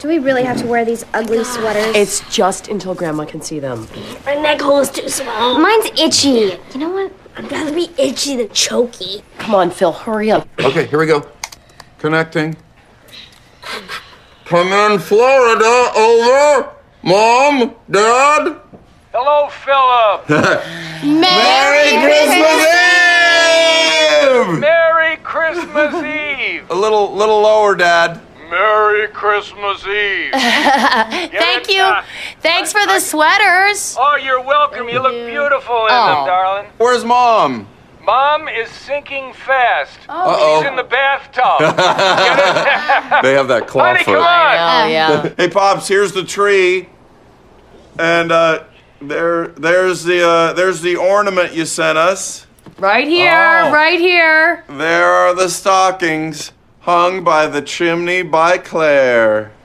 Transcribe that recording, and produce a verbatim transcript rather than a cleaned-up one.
Do we really have to wear these ugly sweaters? It's just until Grandma can see them. My neck hole is too small. Mine's itchy. You know what? I'd rather be itchy than choky. Come on, Phil, hurry up. Okay, here we go. Connecting. Come in, Florida. Over. Mom, Dad. Hello, Philip. Merry Christmas Eve! Merry Christmas Eve. A little, little lower, Dad. Merry Christmas Eve. Thank you. Uh, Thanks for the sweaters. Oh, you're welcome. You look beautiful in Oh. them, darling. Where's Mom? Mom is sinking fast. Uh-oh. She's in the bathtub. They have that claw Honey, foot. come on. Oh, yeah. Hey, Pops, here's the tree. And, uh, there, there's the, uh, there's the ornament you sent us. Right here, Oh. right here. There are the stockings hung by the chimney by Claire.